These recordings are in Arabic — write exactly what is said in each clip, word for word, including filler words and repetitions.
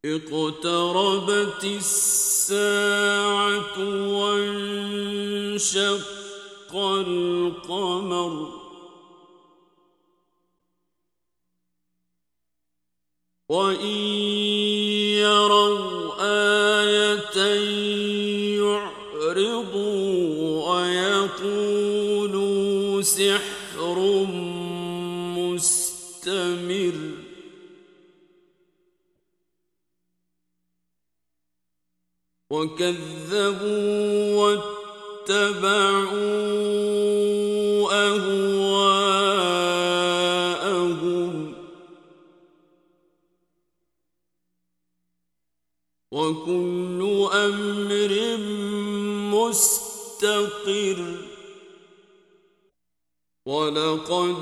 اقتربت الساعة وانشق القمر وإن يروا آية يعرضوا ويقولوا سحر مستمر وكذبوا واتبعوا أهواءهم وكل أمر مستقر ولقد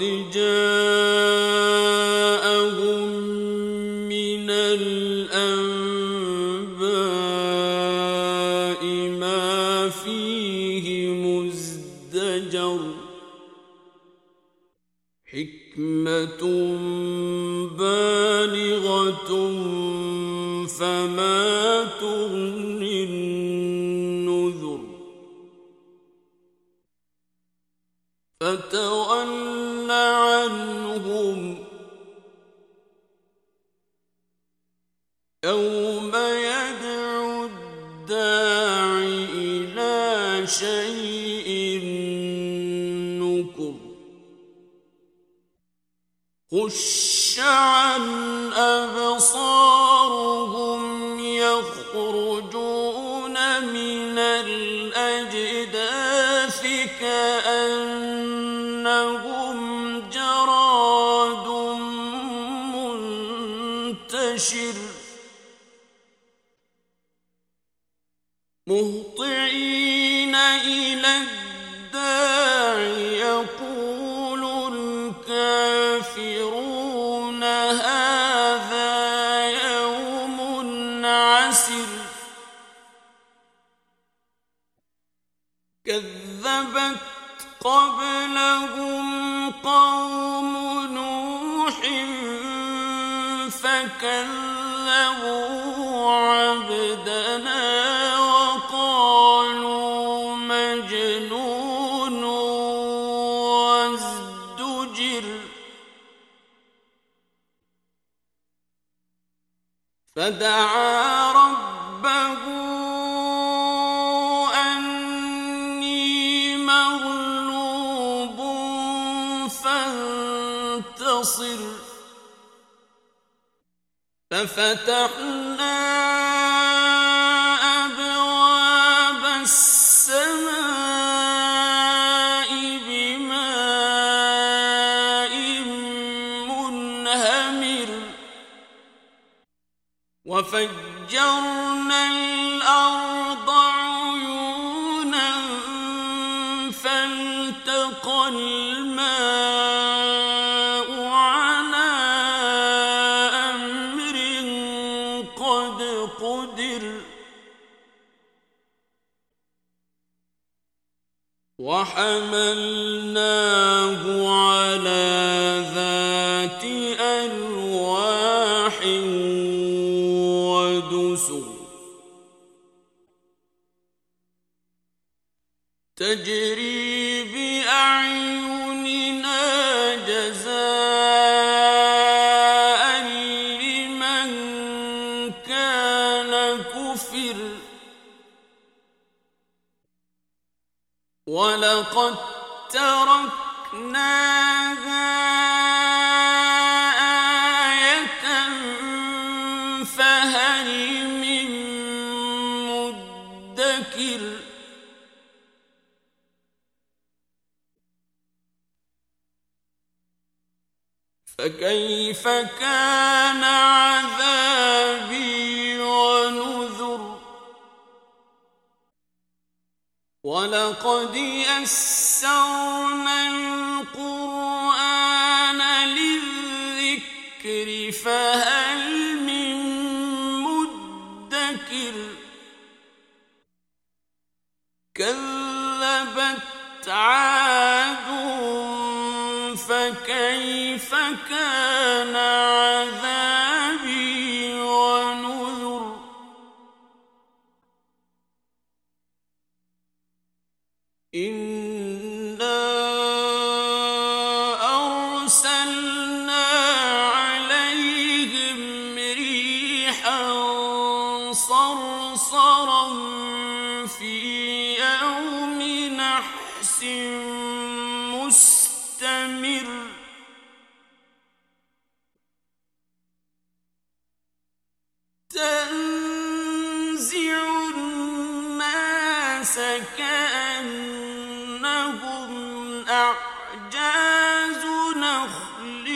جاءهم من الأنباء ما فيه مزدجر حكمة بالغة فما تغني النذر فتول عنهم يوم يدعو الداع إلى شيء نكر خش عن أبصارهم يخرجون من الأجداث كأنهم جراد منتشر مهطعين إلى الداع يقول الكافرون هذا يوم عسر كذبت قبلهم قوم نوح فكذبوا عبدنا وقالوا مجنون وازدجر فدعا ربه أني مغلوب فانتصر ففتحنا أبواب السماء بماء منهمر وفجرنا الأرض عيونا فالتقى الماء على أمر قد قدر وحملناه على ذات ألواح ودسر تجري بأعيننا جزاء لمن كان كفر ولقد تركناها آية فهل من مدكر فكيف كان عذابي ونذر ولقد يسرنا القرآن للذكر فهل من مدكر كذبت عاد فكيف كان عذابي ونذر إنا أرسلنا عليهم ريحا صرصرا في يوم نحس مستمر تنزع الناس كأنهم أعجاز نخل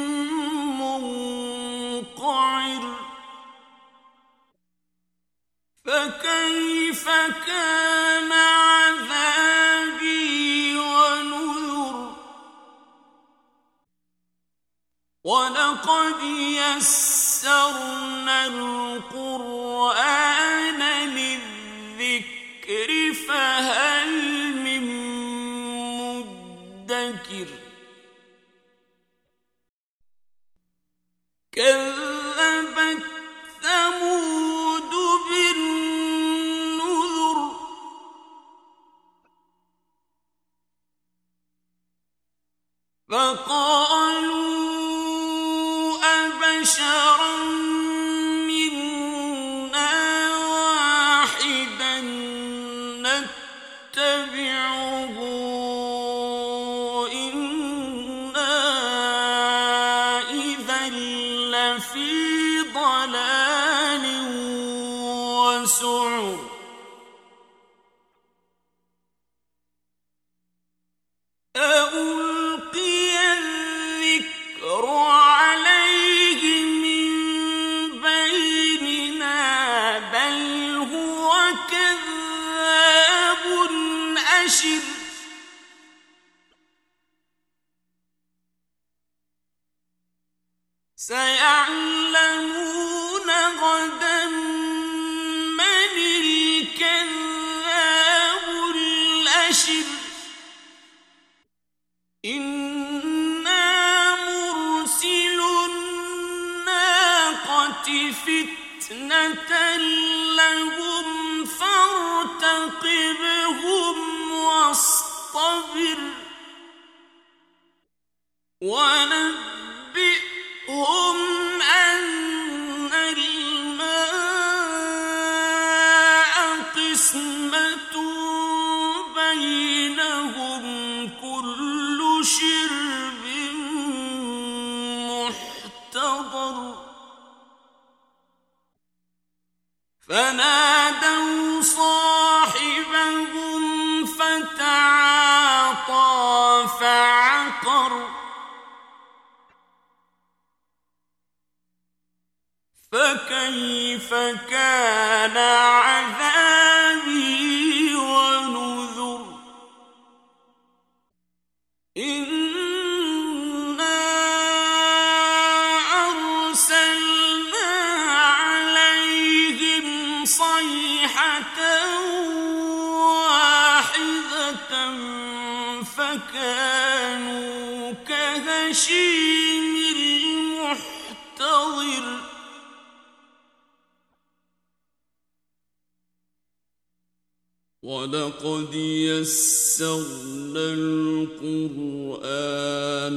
منقعر فكيف كان عذابي ونذر ولقد يسرنا القرآن للذكر فهل من مدكر كذبت ثمود بالنذر فقالوا أبشرا منا واحدا نتبعه إنا إذا لفي ضلال وسعر ألقي الذكر عليه من بيننا بل هو كذاب أشر سيعلمون غدا من الكذاب الأشر إنا مرسل الناقة فتنة لهم فارتقبهم واصطبر ونبئهم أن الماء قسمة بينهم كل شرب محتضر فنادوا صاحبهم فتعاطى فعقر فكيف كان عذابي ونذر إنا أرسلنا عليهم صيحة واحدة فكانوا كهشيم المحتضر ولقد يسرنا القرآن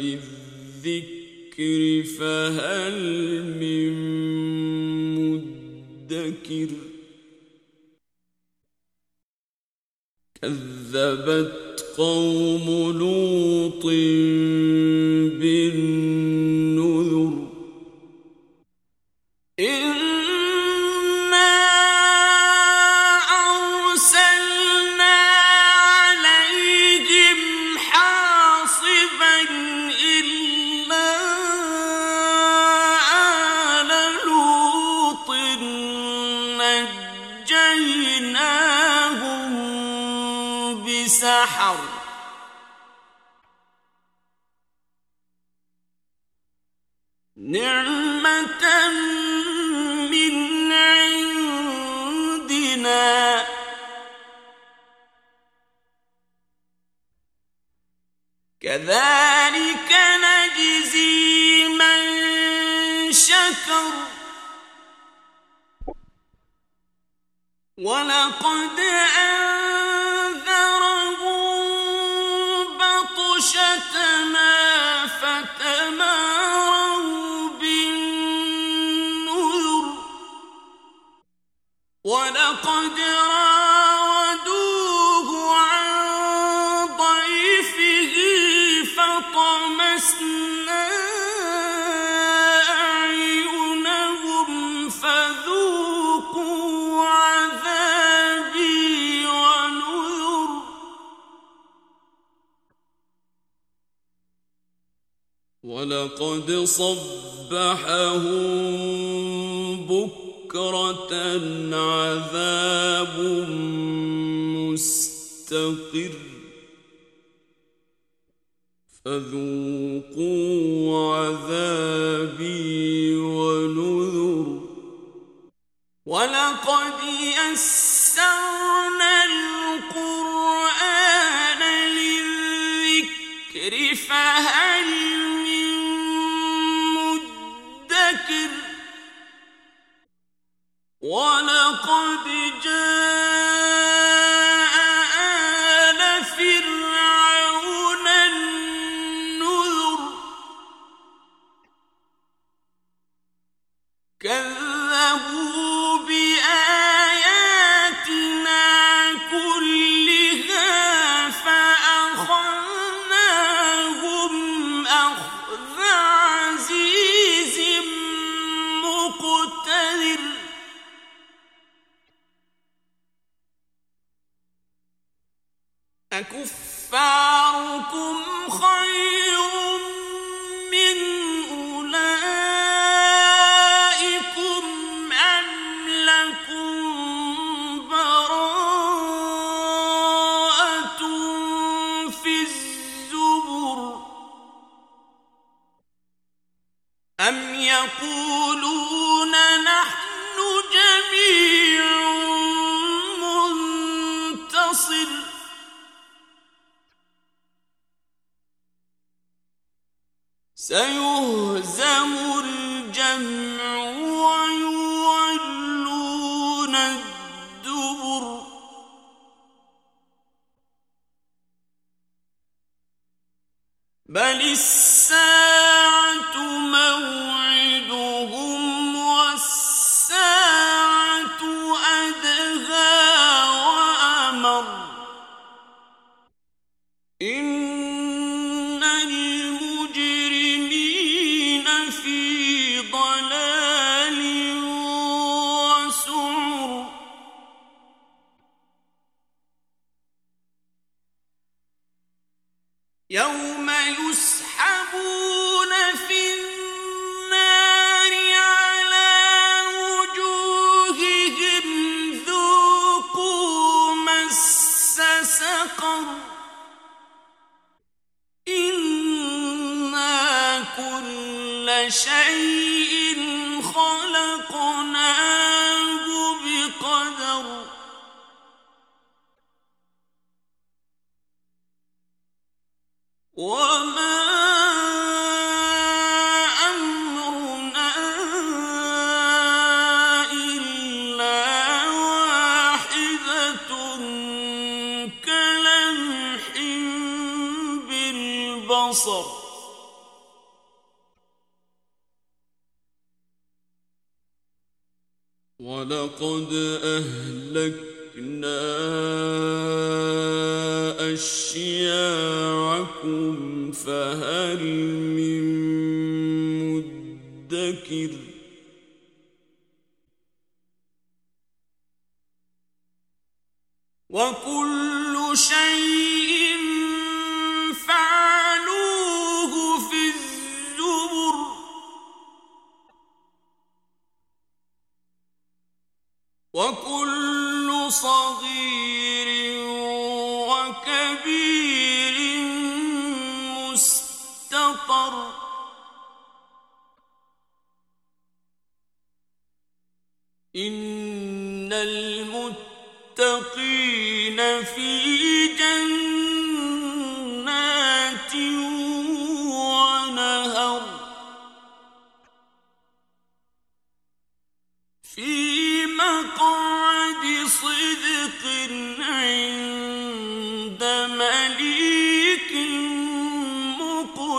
للذكر فهل من مدكر كذبت قوم لوط بالنذر سحر نعمة من عندنا كذلك نجزي من شكر ولقد أنذرهم شتما فتماروا بالنذر ولقد راودوه عن ضيفه فطمسنا أعينهم فذوقوا عذابي ونذر ولقد صبحهم بكرة عذاب مستقر فذوقوا عذابي ونذر ولقد يسرنا القرآن للذكر فهل من مدكر ولقد جاء آل فرعون النذر كذبوا بآياتنا كلها فأخذناهم أخذ عزيز مقتدر أكفاركم خير من أولئكم أم لكم براءة في الزبر أم يقولون نحن جميع منتصر سيهزم الجمع ويولون الدبر بل الساعة موعدهم والساعة أدهى وأمر إن المجرمين في ضلال وسعر يوم يسحبون في النار على وجوههم ذوقوا مس سقر إنا كل شيء خلقناه بقدر وما أمرنا إلا واحدة كلمح بالبصر ولقد أهلكنا أشياعكم فهل من مدكر وكل شيء فعلوه في الزبر وكل صغير وكبير مستطر إن المتقين في جنات ونهر في مقعد صدق عند مليك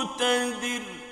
مقتدر